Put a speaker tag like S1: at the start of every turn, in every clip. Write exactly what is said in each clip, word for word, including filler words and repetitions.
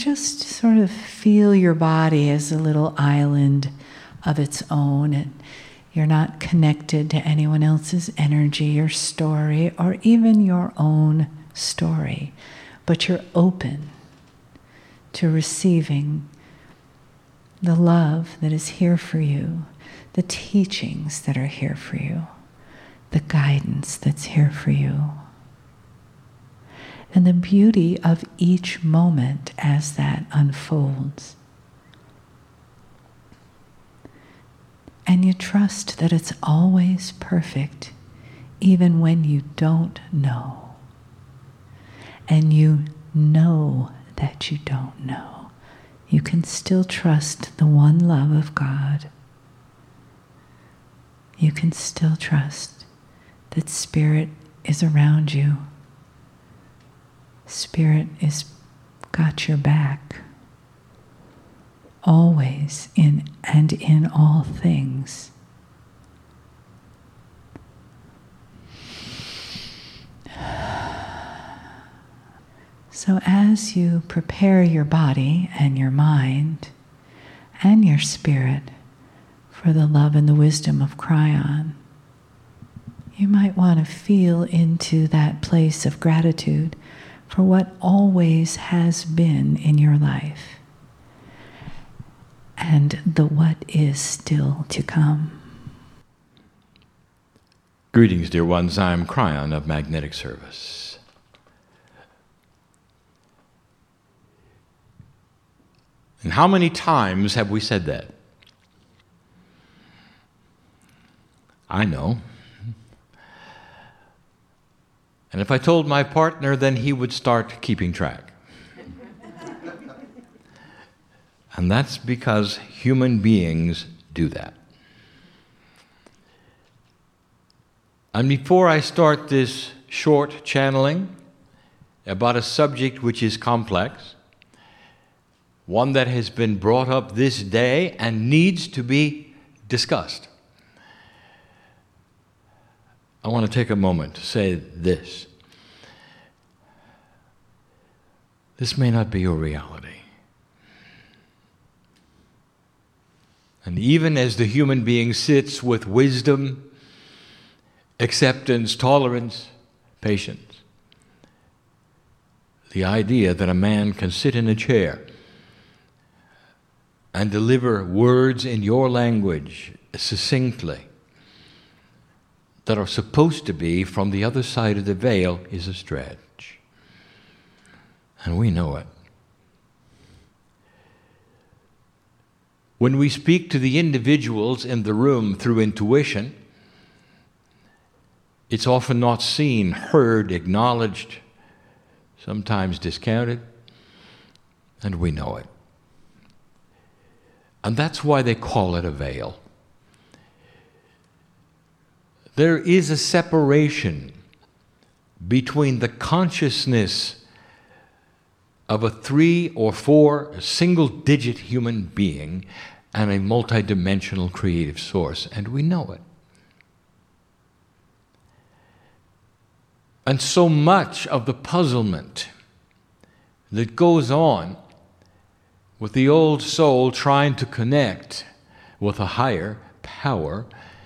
S1: just sort of feel your body as a little island of its own, and you're not connected to anyone else's energy or story or even your own story, but you're open to receiving the love that is here for you, the teachings that are here for you, the guidance that's here for you, and the beauty of each moment as that unfolds. And you trust that it's always perfect, even when you don't know. And you know that you don't know. You can still trust the one love of God. You can still trust that Spirit is around you. Spirit is got your back. Always, in and in all things. So as you prepare your body and your mind and your spirit for the love and the wisdom of Kryon, you might want to feel into that place of gratitude for what always has been in your life and the what is still to come.
S2: Greetings, dear ones. I'm Kryon of Magnetic Service. And how many times have we said that? I know. And if I told my partner, then he would start keeping track. And that's because human beings do that. And before I start this short channeling about a subject which is complex, one that has been brought up this day and needs to be discussed, I want to take a moment to say this. This may not be your reality. And even as the human being sits with wisdom, acceptance, tolerance, patience, the idea that a man can sit in a chair and deliver words in your language succinctly that are supposed to be from the other side of the veil is a stretch. And we know it. When we speak to the individuals in the room through intuition, it's often not seen, heard, acknowledged, sometimes discounted, and we know it. And that's why they call it a veil. There is a separation between the consciousness of a three or four single-digit human being and a multidimensional creative source, and we know it. And so much of the puzzlement that goes on with the old soul trying to connect with a higher power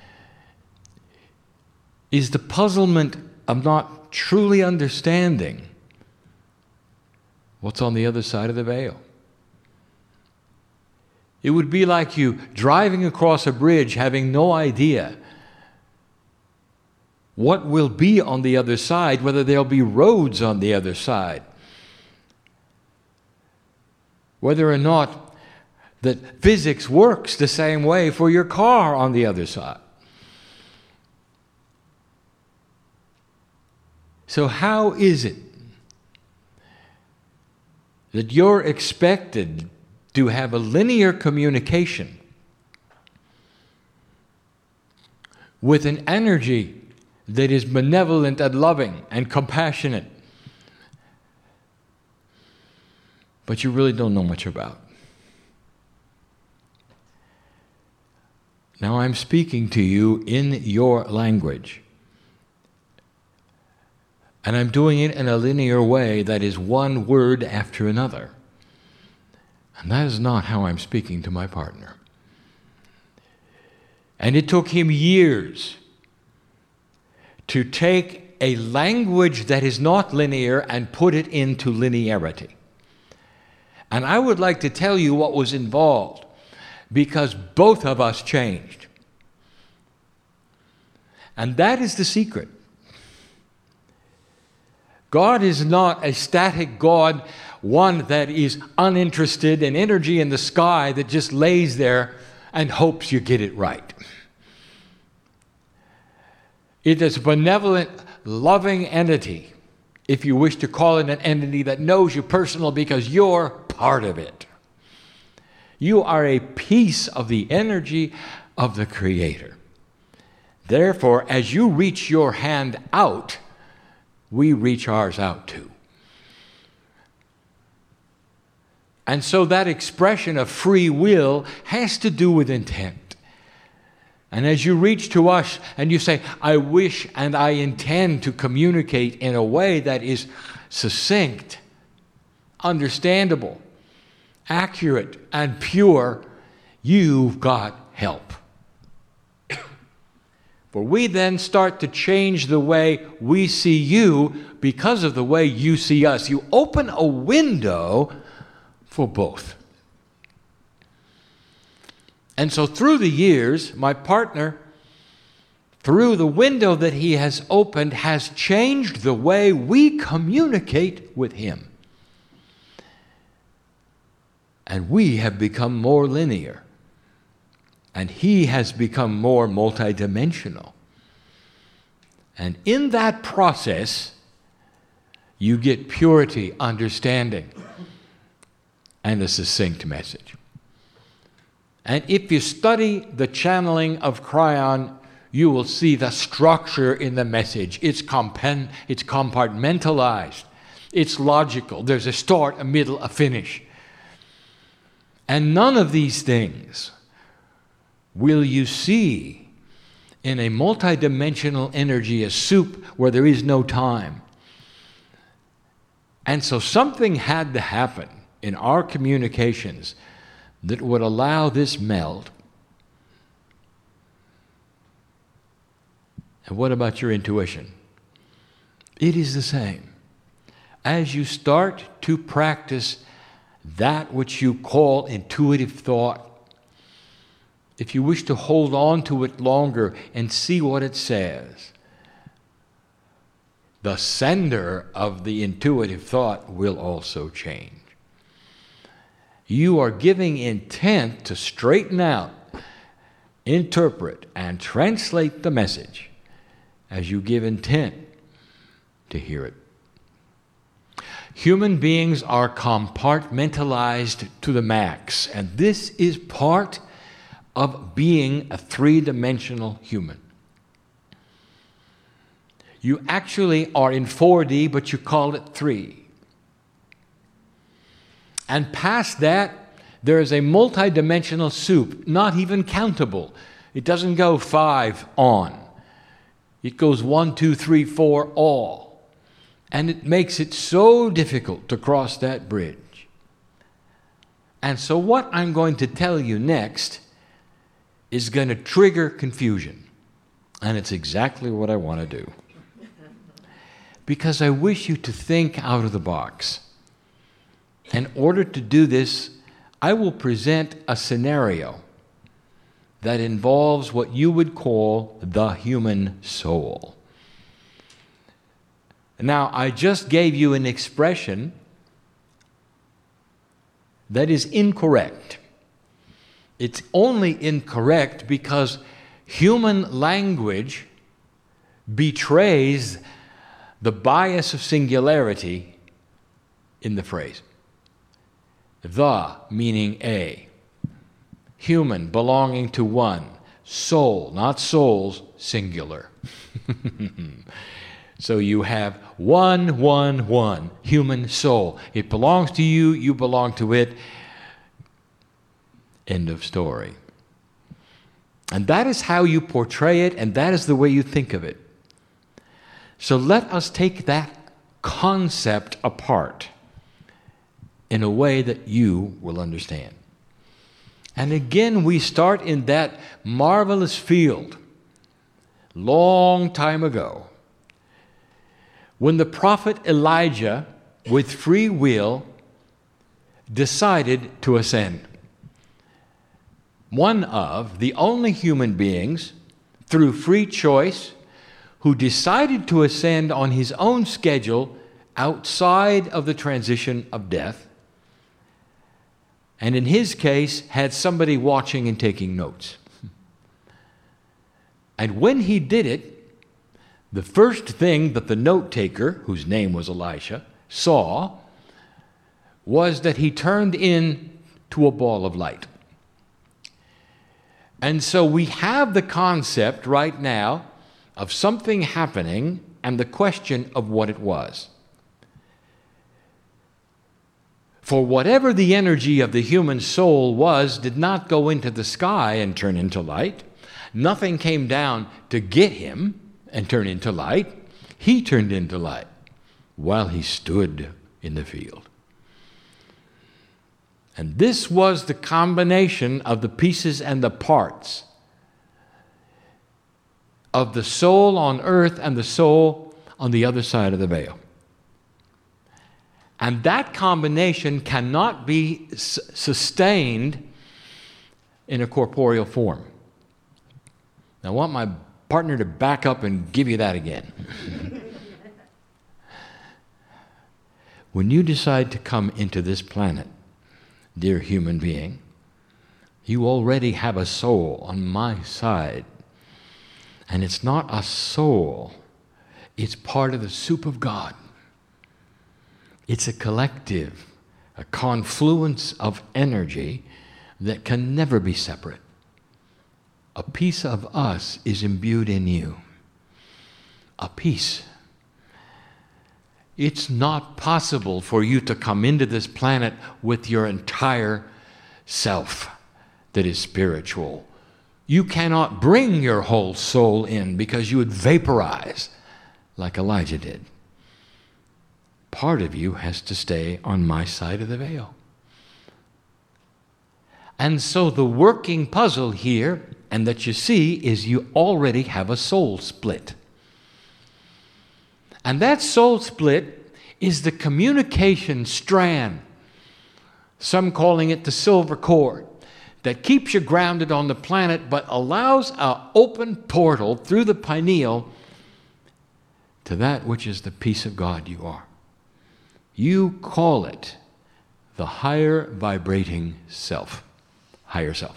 S2: is the puzzlement of not truly understanding what's on the other side of the veil. It would be like you driving across a bridge having no idea what will be on the other side, whether there'll be roads on the other side, whether or not that physics works the same way for your car on the other side. So how is it that you're expected to have a linear communication with an energy that is benevolent and loving and compassionate, but you really don't know much about? Now I'm speaking to you in your language. And I'm doing it in a linear way that is one word after another. And that is not how I'm speaking to my partner. And it took him years to take a language that is not linear and put it into linearity. And I would like to tell you what was involved, because both of us changed. And that is the secret. God is not a static God, one that is uninterested in energy in the sky that just lays there and hopes you get it right. It is a benevolent, loving entity, if you wish to call it an entity that knows you personally because you're part of it. You are a piece of the energy of the Creator. Therefore, as you reach your hand out, we reach ours out too. And so that expression of free will has to do with intent. And as you reach to us and you say, I wish and I intend to communicate in a way that is succinct, understandable, accurate, and pure, you've got help. For we then start to change the way we see you because of the way you see us. You open a window for both. And so through the years, my partner, through the window that he has opened, has changed the way we communicate with him. And we have become more linear. And he has become more multidimensional. And in that process, you get purity, understanding, and a succinct message. And if you study the channeling of Kryon, you will see the structure in the message. It's, compen- it's compartmentalized. It's logical. There's a start, a middle, a finish. And none of these things will you see in a multidimensional energy, a soup where there is no time. And so something had to happen in our communications that would allow this meld. And what about your intuition? It is the same. As you start to practice that which you call intuitive thought, if you wish to hold on to it longer and see what it says, the sender of the intuitive thought will also change. You are giving intent to straighten out, interpret, and translate the message as you give intent to hear it. Human beings are compartmentalized to the max, and this is part of being a three-dimensional human. You actually are in four D, but you call it three. And past that, there is a multidimensional soup, not even countable. It doesn't go five on. It goes one, two, three, four, all. And it makes it so difficult to cross that bridge. And so what I'm going to tell you next is going to trigger confusion. And it's exactly what I want to do. Because I wish you to think out of the box. In order to do this, I will present a scenario that involves what you would call the human soul. Now, I just gave you an expression that is incorrect. It's only incorrect because human language betrays the bias of singularity in the phrase. The meaning a, human belonging to one, soul, not souls, singular. So you have one, one, one, human soul. It belongs to you, you belong to it. End of story. And that is how you portray it, and that is the way you think of it. So let us take that concept apart in a way that you will understand. And again, we start in that marvelous field, long time ago, when the prophet Elijah, with free will, decided to ascend. One of the only human beings, through free choice, who decided to ascend on his own schedule outside of the transition of death, and in his case, had somebody watching and taking notes. And when he did it, the first thing that the note taker, whose name was Elisha, saw was that he turned into a ball of light. And so we have the concept right now of something happening and the question of what it was. For whatever the energy of the human soul was did not go into the sky and turn into light. Nothing came down to get him and turn into light. He turned into light while he stood in the field. And this was the combination of the pieces and the parts of the soul on earth and the soul on the other side of the veil. And that combination cannot be s- sustained in a corporeal form. Now, I want my partner to back up and give you that again. When you decide to come into this planet, dear human being, you already have a soul on my side. And it's not a soul, it's part of the soup of God. It's a collective, a confluence of energy that can never be separate. A piece of us is imbued in you. A piece. It's not possible for you to come into this planet with your entire self that is spiritual. You cannot bring your whole soul in because you would vaporize like Elijah did. Part of you has to stay on my side of the veil. And so the working puzzle here, and that you see, is you already have a soul split. And that soul split is the communication strand, some calling it the silver cord, that keeps you grounded on the planet but allows an open portal through the pineal to that which is the peace of God you are. You call it the higher vibrating self, higher self.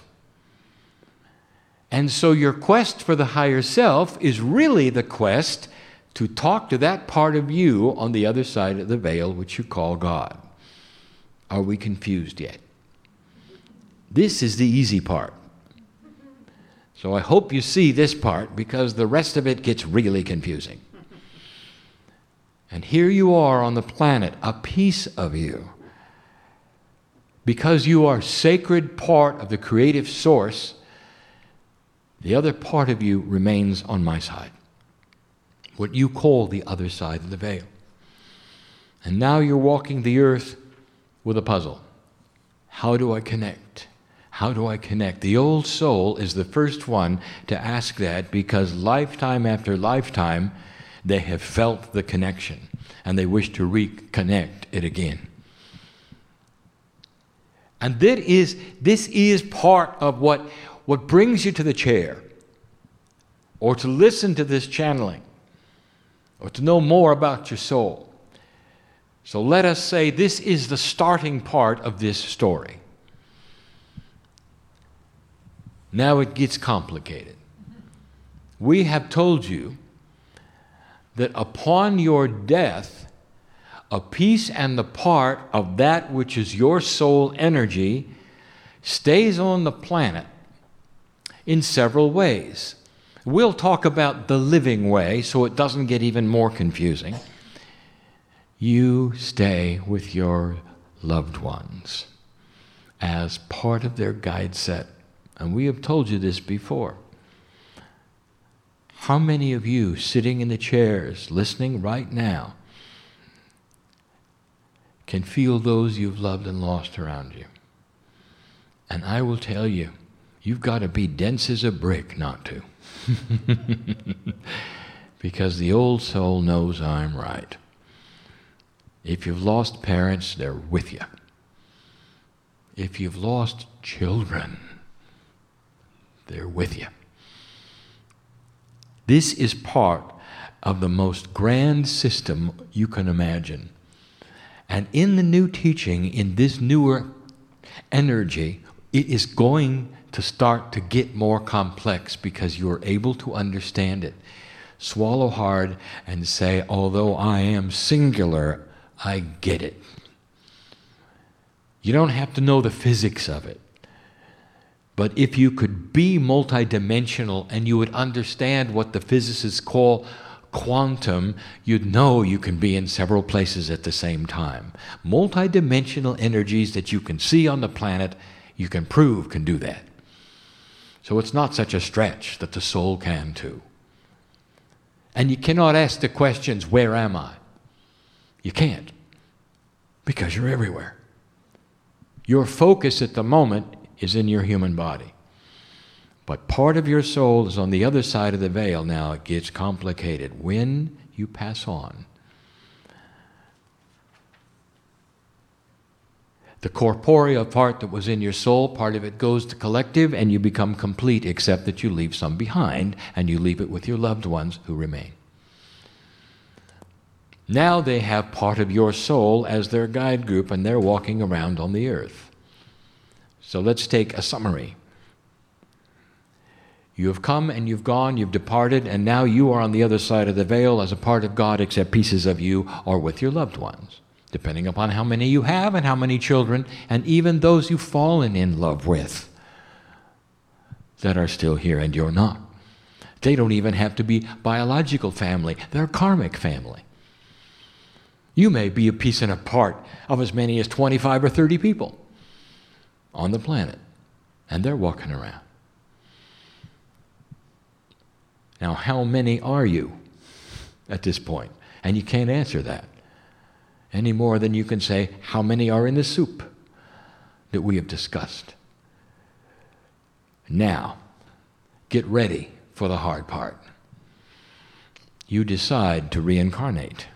S2: And so your quest for the higher self is really the quest to talk to that part of you on the other side of the veil, which you call God. Are we confused yet? This is the easy part. So I hope you see this part, because the rest of it gets really confusing. And here you are on the planet, a piece of you. Because you are sacred part of the creative source, the other part of you remains on my side. What you call the other side of the veil. And now you're walking the earth with a puzzle. How do I connect? How do I connect? The old soul is the first one to ask that, because lifetime after lifetime, they have felt the connection, and they wish to reconnect it again. And that is, this is part of what, what brings you to the chair, or to listen to this channeling, or to know more about your soul. So let us say this is the starting part of this story. Now it gets complicated. We have told you that upon your death, a piece and the part of that which is your soul energy stays on the planet in several ways. We'll talk about the living way so it doesn't get even more confusing. You stay with your loved ones as part of their guide set. And we have told you this before. How many of you sitting in the chairs, listening right now, can feel those you've loved and lost around you. And I will tell you, you've got to be dense as a brick not to. Because the old soul knows I'm right. If you've lost parents, they're with you. If you've lost children, they're with you. This is part of the most grand system you can imagine. And in the new teaching, in this newer energy, it is going to start to get more complex because you're able to understand it. Swallow hard and say, although I am singular, I get it. You don't have to know the physics of it. But if you could be multidimensional and you would understand what the physicists call quantum, you'd know you can be in several places at the same time. Multidimensional energies that you can see on the planet, you can prove can do that. So it's not such a stretch that the soul can too. And you cannot ask the questions, where am I? You can't, because you're everywhere. Your focus at the moment is in your human body. But part of your soul is on the other side of the veil. Now it gets complicated. When you pass on, the corporeal part that was in your soul, part of it goes to collective and you become complete, except that you leave some behind and you leave it with your loved ones who remain. Now they have part of your soul as their guide group and they're walking around on the earth. So let's take a summary. You have come and you've gone, you've departed, and now you are on the other side of the veil as a part of God, except pieces of you are with your loved ones, depending upon how many you have and how many children, and even those you've fallen in love with that are still here and you're not. They don't even have to be biological family, they're karmic family. You may be a piece and a part of as many as twenty-five or thirty people on the planet, and they're walking around. Now, how many are you at this point? And you can't answer that any more than you can say, how many are in the soup that we have discussed? Now, get ready for the hard part. You decide to reincarnate.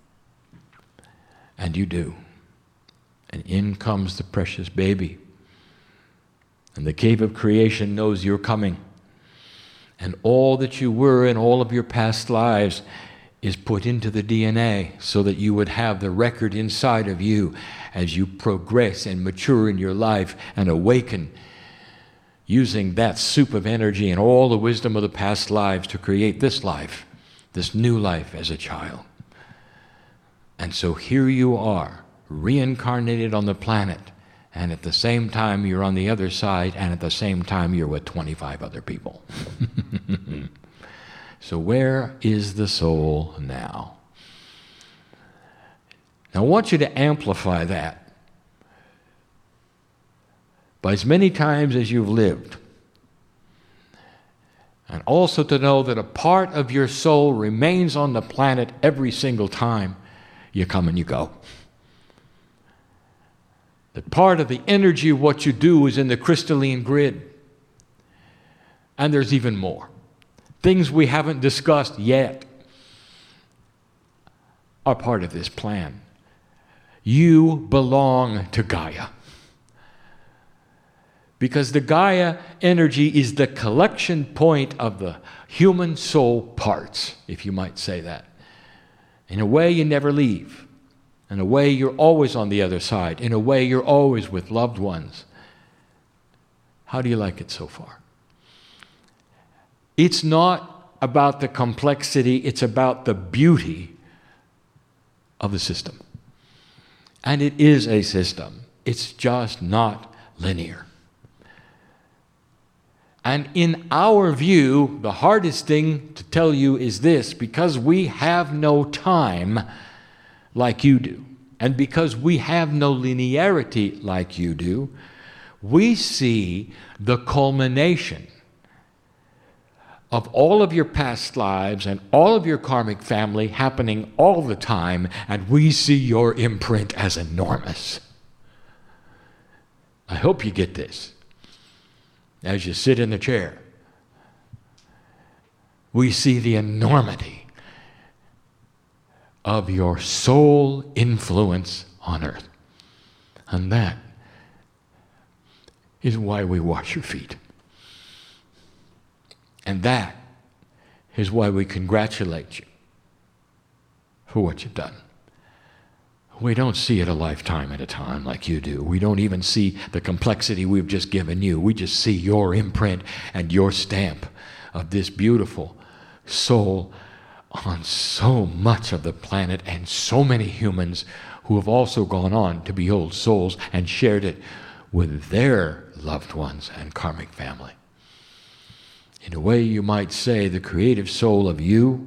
S2: And you do. And in comes the precious baby. And the cave of creation knows you're coming. And all that you were in all of your past lives is put into the D N A so that you would have the record inside of you as you progress and mature in your life and awaken, using that soup of energy and all the wisdom of the past lives to create this life, this new life as a child. And so here you are, reincarnated on the planet, and at the same time you're on the other side, and at the same time you're with twenty-five other people. So where is the soul now? Now I want you to amplify that by as many times as you've lived. And also to know that a part of your soul remains on the planet every single time you come and you go. That part of the energy of what you do is in the crystalline grid. And there's even more. Things we haven't discussed yet are part of this plan. You belong to Gaia. Because the Gaia energy is the collection point of the human soul parts, if you might say that. In a way, you never leave. In a way, you're always on the other side. In a way, you're always with loved ones. How do you like it so far? It's not about the complexity, it's about the beauty of the system. And it is a system. It's just not linear. And in our view, the hardest thing to tell you is this: because we have no time like you do, and because we have no linearity like you do, we see the culmination of all of your past lives and all of your karmic family happening all the time, and we see your imprint as enormous. I hope you get this. As you sit in the chair, we see the enormity of your soul influence on earth. And that is why we wash your feet. And that is why we congratulate you for what you've done. We don't see it a lifetime at a time like you do. We don't even see the complexity we've just given you. We just see your imprint and your stamp of this beautiful soul on so much of the planet, and so many humans who have also gone on to be old souls and shared it with their loved ones and karmic family. In a way, you might say the creative soul of you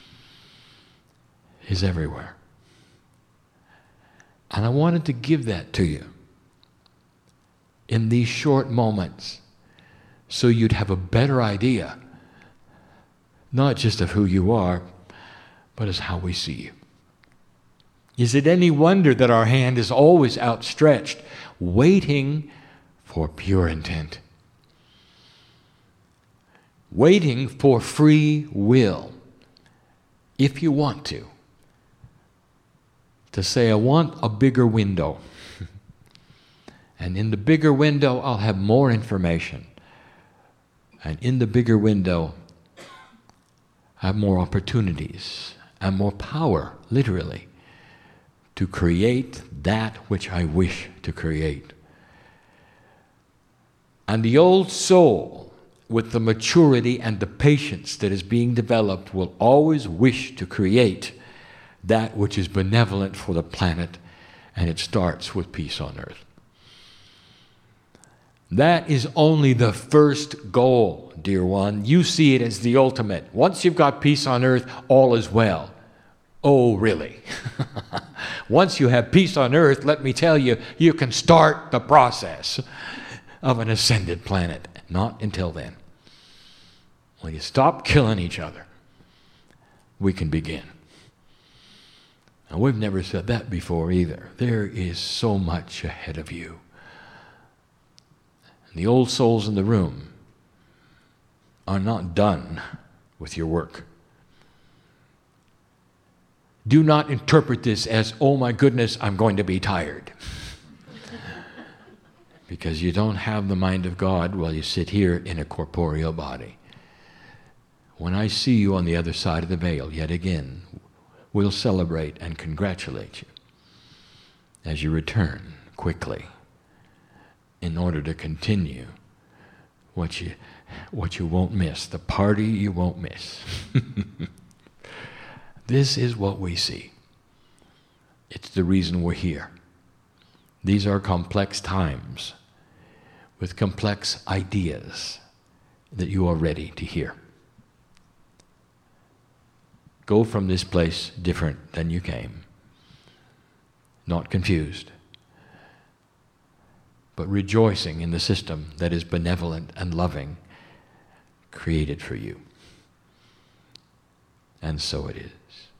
S2: is everywhere. And I wanted to give that to you in these short moments so you'd have a better idea, not just of who you are, but as how we see you. Is it any wonder that our hand is always outstretched, waiting for pure intent? Waiting for free will, if you want to. To say, I want a bigger window. And in the bigger window, I'll have more information. And in the bigger window, I have more opportunities and more power, literally, to create that which I wish to create. And the old soul, with the maturity and the patience that is being developed, will always wish to create that which is benevolent for the planet, and it starts with peace on earth. That is only the first goal, dear one. You see it as the ultimate. Once you've got peace on earth, all is well. Oh, really? Once you have peace on earth, let me tell you, you can start the process of an ascended planet. Not until then. When you stop killing each other, we can begin. And we've never said that before either. There is so much ahead of you. And the old souls in the room are not done with your work. Do not interpret this as, oh my goodness, I'm going to be tired. Because you don't have the mind of God while you sit here in a corporeal body. When I see you on the other side of the veil, yet again, we'll celebrate and congratulate you as you return quickly in order to continue what you, what you won't miss, the party you won't miss. This is what we see. It's the reason we're here. These are complex times with complex ideas that you are ready to hear. Go from this place different than you came, not confused, but rejoicing in the system that is benevolent and loving, created for you. And so it is.